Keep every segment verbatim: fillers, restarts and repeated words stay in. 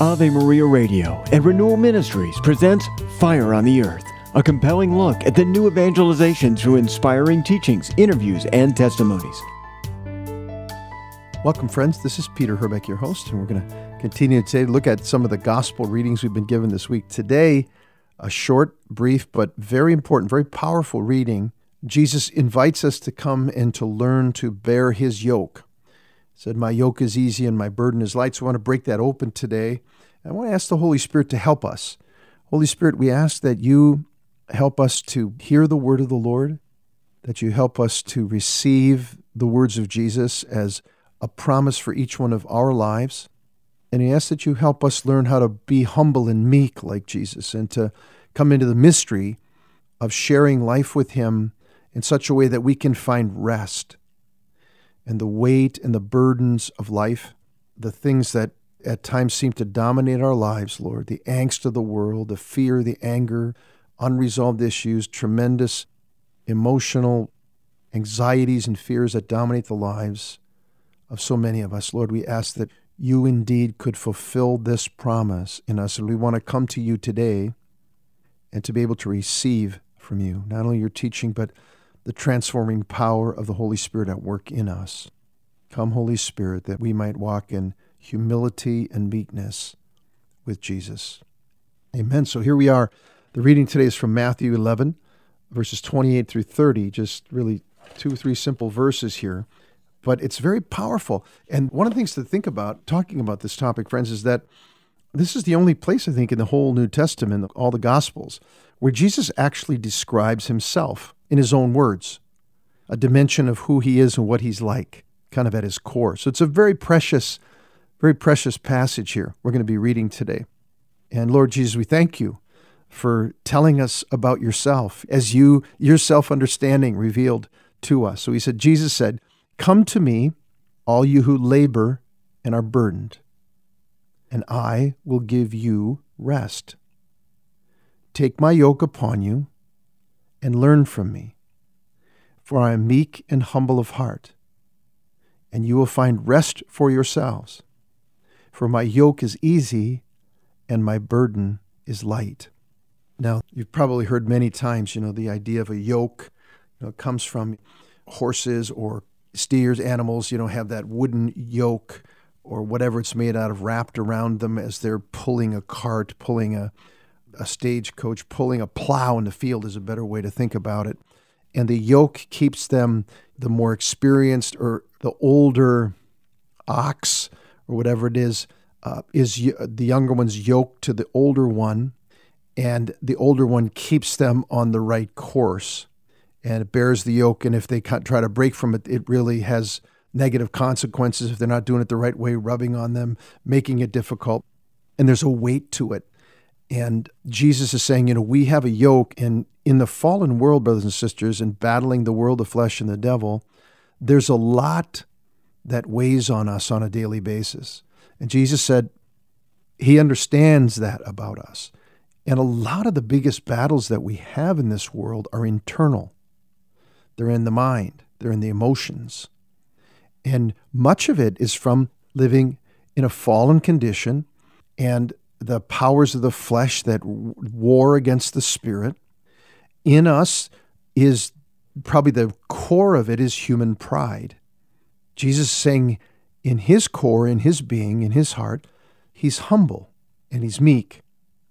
Ave Maria Radio and Renewal Ministries presents Fire on the Earth, a compelling look at the new evangelization through inspiring teachings, interviews, and testimonies. Welcome, friends. This is Peter Herbeck, your host, and we're going to continue today to look at some of the gospel readings we've been given this week. Today, a short, brief, but very important, very powerful reading. Jesus invites us to come and to learn to bear his yoke. He said, my yoke is easy and my burden is light. So I want to break that open today. I want to ask the Holy Spirit to help us. Holy Spirit, we ask that you help us to hear the word of the Lord, that you help us to receive the words of Jesus as a promise for each one of our lives. And we ask that you help us learn how to be humble and meek like Jesus and to come into the mystery of sharing life with him in such a way that we can find rest and the weight and the burdens of life, the things that at times seem to dominate our lives, Lord, the angst of the world, the fear, the anger, unresolved issues, tremendous emotional anxieties and fears that dominate the lives of so many of us. Lord, we ask that you indeed could fulfill this promise in us, and we want to come to you today and to be able to receive from you, not only your teaching, but the transforming power of the Holy Spirit at work in us. Come, Holy Spirit, that we might walk in humility and meekness with Jesus. Amen. So here we are. The reading today is from Matthew eleven, verses twenty-eight through thirty, just really two or three simple verses here. But it's very powerful. And one of the things to think about, talking about this topic, friends, is that this is the only place, I think, in the whole New Testament, all the Gospels, where Jesus actually describes himself in his own words, a dimension of who he is and what he's like, kind of at his core. So it's a very precious, very precious passage here we're going to be reading today. And Lord Jesus, we thank you for telling us about yourself as you, your self-understanding revealed to us. So he said, Jesus said, come to me, all you who labor and are burdened, and I will give you rest. Take my yoke upon you and learn from me, for I am meek and humble of heart, and you will find rest for yourselves. For my yoke is easy and my burden is light. Now, you've probably heard many times, you know, the idea of a yoke, you know, it comes from horses or steers, animals, you know, have that wooden yoke or whatever it's made out of wrapped around them as they're pulling a cart, pulling a, a stagecoach, pulling a plow in the field is a better way to think about it. And the yoke keeps them, the more experienced or the older ox or whatever it is, uh, is the younger one's yoked to the older one, and the older one keeps them on the right course. And it bears the yoke, and if they try to break from it, it really has negative consequences if they're not doing it the right way, rubbing on them, making it difficult. And there's a weight to it. And Jesus is saying, you know, we have a yoke, and in the fallen world, brothers and sisters, in battling the world of flesh and the devil, there's a lot that weighs on us on a daily basis. And Jesus said he understands that about us. And a lot of the biggest battles that we have in this world are internal. They're in the mind. They're in the emotions. And much of it is from living in a fallen condition and the powers of the flesh that war against the spirit. In us is probably the core of it is human pride. Jesus is saying in his core, in his being, in his heart, he's humble and he's meek.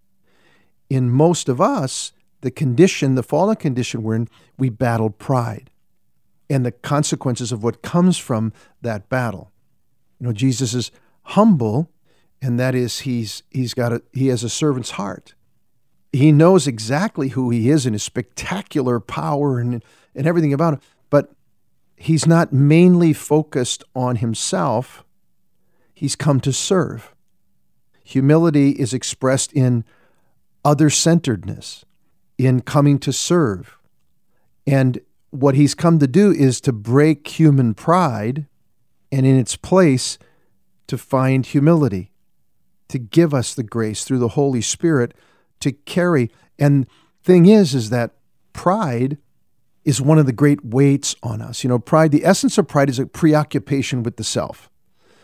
In most of us, the condition, the fallen condition we're in, we battle pride and the consequences of what comes from that battle. You know, Jesus is humble, and that is he's he's got a he has a servant's heart. He knows exactly who he is and his spectacular power and and everything about him, but he's not mainly focused on himself. He's come to serve. Humility is expressed in other-centeredness, in coming to serve. And what he's come to do is to break human pride and in its place to find humility, to give us the grace through the Holy Spirit to carry. And thing is, is that pride is one of the great weights on us. You know, pride, the essence of pride is a preoccupation with the self.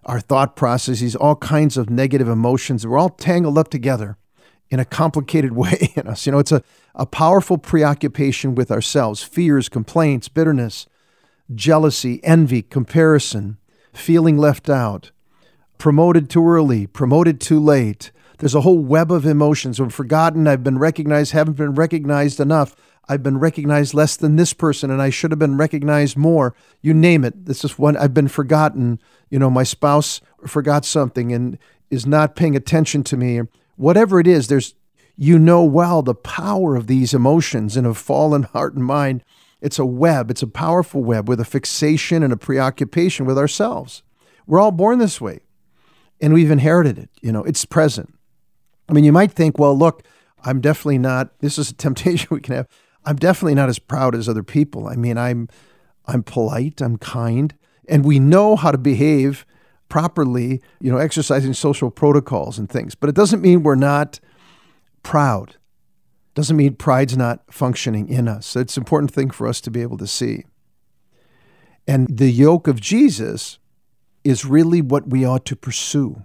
our thought processes, all kinds of negative emotions. We're all tangled up together in a complicated way in us. You know, it's a, a powerful preoccupation with ourselves, fears, complaints, bitterness, jealousy, envy, comparison, feeling left out, promoted too early, promoted too late. There's a whole web of emotions. I'm forgotten, I've been recognized, haven't been recognized enough. I've been recognized less than this person, and I should have been recognized more. You name it. This is one. I've been forgotten. You know, my spouse forgot something and is not paying attention to me. Whatever it is, there's, you know well the power of these emotions in a fallen heart and mind. It's a web. It's a powerful web with a fixation and a preoccupation with ourselves. We're all born this way, and we've inherited it. You know, it's present. I mean, you might think, well, look, I'm definitely not, this is a temptation we can have. I'm definitely not as proud as other people. I mean, I'm I'm polite, I'm kind, and we know how to behave properly, you know, exercising social protocols and things. But it doesn't mean we're not proud. Doesn't mean pride's not functioning in us. So it's an important thing for us to be able to see. And the yoke of Jesus is really what we ought to pursue.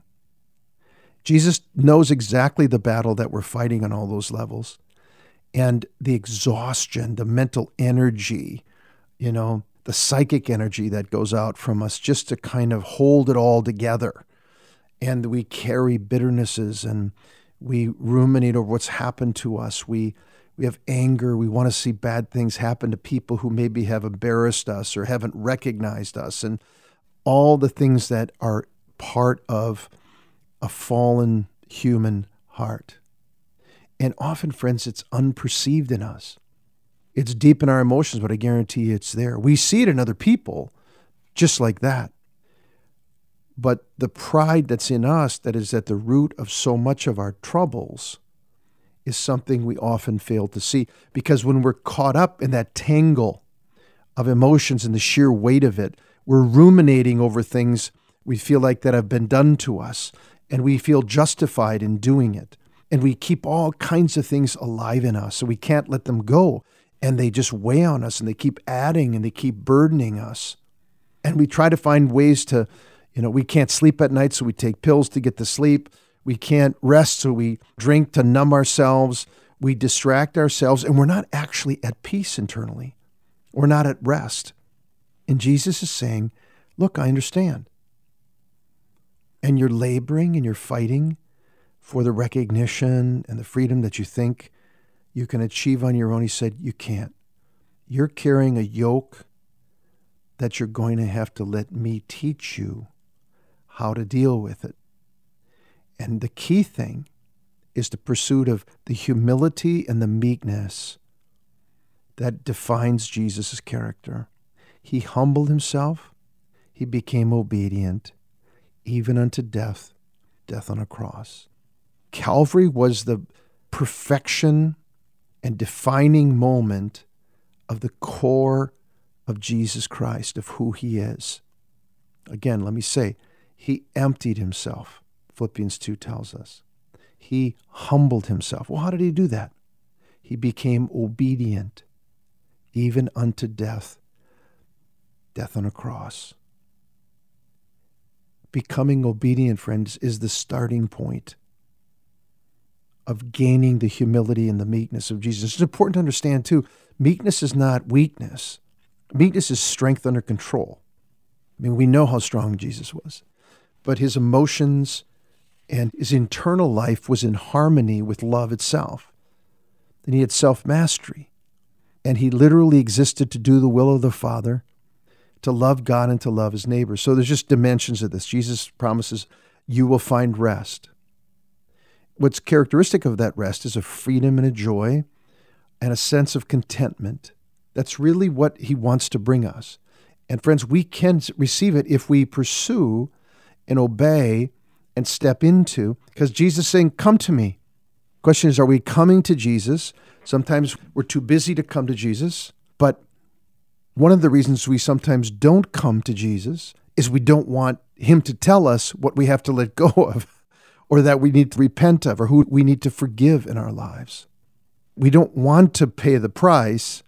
Jesus knows exactly the battle that we're fighting on all those levels. And the exhaustion, the mental energy, you know, the psychic energy that goes out from us just to kind of hold it all together. And we carry bitternesses and we ruminate over what's happened to us. We we have anger. We want to see bad things happen to people who maybe have embarrassed us or haven't recognized us, and all the things that are part of a fallen human heart. And often, friends, it's unperceived in us. It's deep in our emotions, but I guarantee you it's there. We see it in other people just like that. But the pride that's in us that is at the root of so much of our troubles is something we often fail to see. Because when we're caught up in that tangle of emotions and the sheer weight of it, we're ruminating over things we feel like that have been done to us, and we feel justified in doing it. And we keep all kinds of things alive in us, so we can't let them go. And they just weigh on us, and they keep adding, and they keep burdening us. And we try to find ways to, you know, we can't sleep at night, so we take pills to get to sleep. We can't rest, so we drink to numb ourselves. We distract ourselves, and we're not actually at peace internally. We're not at rest. And Jesus is saying, look, I understand. And you're laboring and you're fighting for the recognition and the freedom that you think you can achieve on your own. He said, you can't. You're carrying a yoke that you're going to have to let me teach you how to deal with it. And the key thing is the pursuit of the humility and the meekness that defines Jesus' character. He humbled himself. He became obedient, even unto death, death on a cross. Calvary was the perfection and defining moment of the core of Jesus Christ, of who he is. Again, let me say, he emptied himself, Philippians two tells us. He humbled himself. Well, how did he do that? He became obedient, even unto death, death on a cross. Becoming obedient, friends, is the starting point of gaining the humility and the meekness of Jesus. It's important to understand, too, meekness is not weakness. Meekness is strength under control. I mean, we know how strong Jesus was, but his emotions and his internal life was in harmony with love itself. And he had self-mastery, and he literally existed to do the will of the Father, to love God and to love his neighbor. So there's just dimensions of this. Jesus promises, you will find rest. What's characteristic of that rest is a freedom and a joy and a sense of contentment. That's really what he wants to bring us. And friends, we can receive it if we pursue and obey and step into, because Jesus is saying, come to me. Question is, are we coming to Jesus? Sometimes we're too busy to come to Jesus, but one of the reasons we sometimes don't come to Jesus is we don't want him to tell us what we have to let go of, or that we need to repent of, or who we need to forgive in our lives. We don't want to pay the price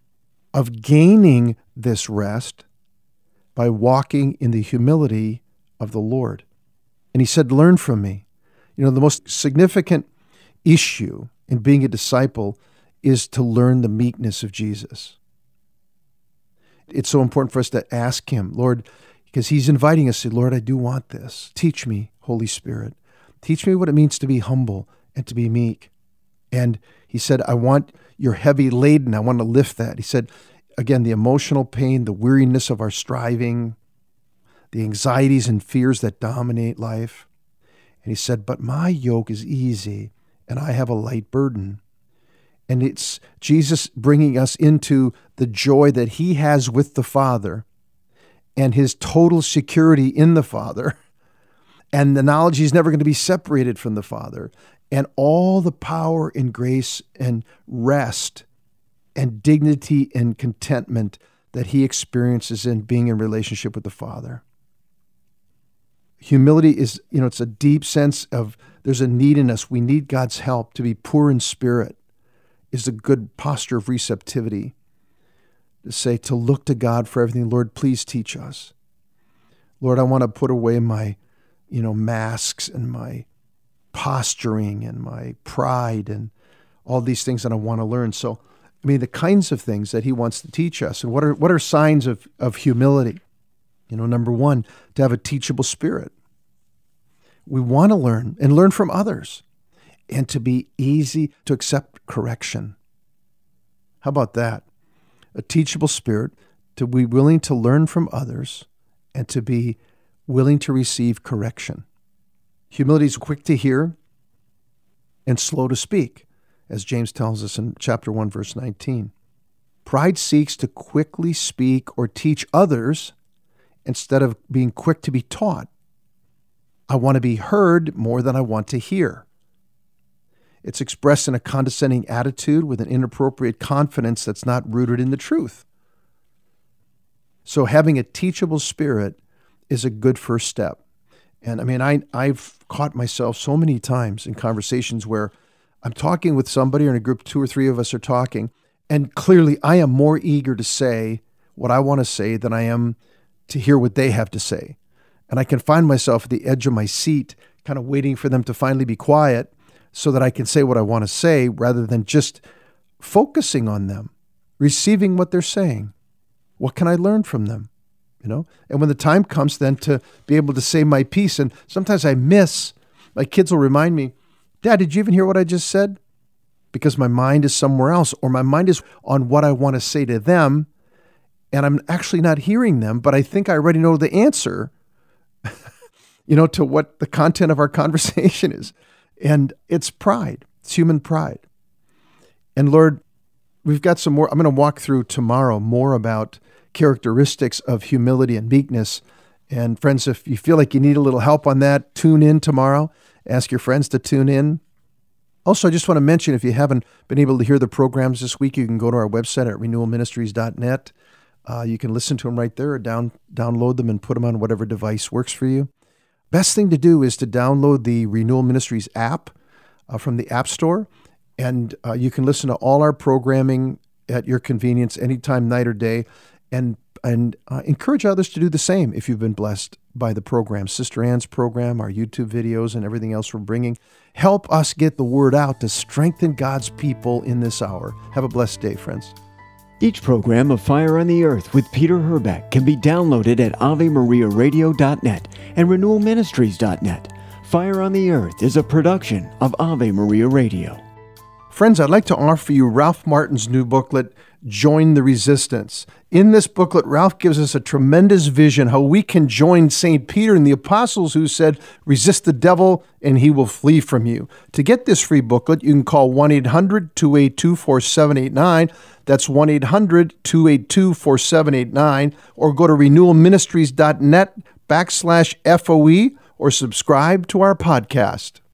of gaining this rest by walking in the humility of the Lord. And he said, learn from me. You know, the most significant issue in being a disciple is to learn the meekness of Jesus. It's so important for us to ask him, Lord, because he's inviting us to say, Lord, I do want this. Teach me, Holy Spirit. Teach me what it means to be humble and to be meek. And he said, I want your heavy laden. I want to lift that. He said, again, the emotional pain, the weariness of our striving, the anxieties and fears that dominate life. And he said, but my yoke is easy and I have a light burden. And it's Jesus bringing us into the joy that he has with the Father and his total security in the Father and the knowledge he's never going to be separated from the Father and all the power and grace and rest and dignity and contentment that he experiences in being in relationship with the Father. Humility is, you know, it's a deep sense of there's a need in us. We need God's help. To be poor in spirit is a good posture of receptivity. To say, to look to God for everything. Lord, please teach us. Lord, I want to put away my, you know, masks and my posturing and my pride and all these things that I want to learn. So, I mean, the kinds of things that he wants to teach us. And what are what are signs of, of humility? You know, number one, to have a teachable spirit. We want to learn and learn from others and to be easy to accept correction. How about that? A teachable spirit, to be willing to learn from others and to be willing to receive correction. Humility is quick to hear and slow to speak, as James tells us in chapter one, verse nineteen. Pride seeks to quickly speak or teach others instead of being quick to be taught. I want to be heard more than I want to hear. It's expressed in a condescending attitude with an inappropriate confidence that's not rooted in the truth. So having a teachable spirit is a good first step. And I mean, I, I've caught myself so many times in conversations where I'm talking with somebody or in a group, two or three of us are talking, and clearly I am more eager to say what I want to say than I am to hear what they have to say. And I can find myself at the edge of my seat, kind of waiting for them to finally be quiet so that I can say what I want to say rather than just focusing on them, receiving what they're saying. What can I learn from them? You know, and when the time comes then to be able to say my piece, and sometimes I miss, my kids will remind me, Dad, did you even hear what I just said? Because my mind is somewhere else, or my mind is on what I want to say to them, and I'm actually not hearing them, but I think I already know the answer, you know, to what the content of our conversation is. And it's pride. It's human pride. And Lord, we've got some more. I'm going to walk through tomorrow more about characteristics of humility and meekness. And friends, if you feel like you need a little help on that, tune in tomorrow. Ask your friends to tune in. Also, I just want to mention, if you haven't been able to hear the programs this week, you can go to our website at renewal ministries dot net. Uh, you can listen to them right there or down, download them and put them on whatever device works for you. Best thing to do is to download the Renewal Ministries app uh, from the App Store, and uh, you can listen to all our programming at your convenience anytime, night or day, and and uh, encourage others to do the same if you've been blessed by the program. Sister Ann's program, our YouTube videos, and everything else we're bringing. Help us get the word out to strengthen God's people in this hour. Have a blessed day, friends. Each program of Fire on the Earth with Peter Herbeck can be downloaded at ave maria radio dot net and renewal ministries dot net. Fire on the Earth is a production of Ave Maria Radio. Friends, I'd like to offer you Ralph Martin's new booklet, Join the Resistance. In this booklet, Ralph gives us a tremendous vision how we can join Saint Peter and the apostles who said, resist the devil and he will flee from you. To get this free booklet, you can call one eight hundred two eight two four seven eight nine. That's one eight hundred two eight two four seven eight nine. Or go to renewal ministries dot net backslash F O E or subscribe to our podcast.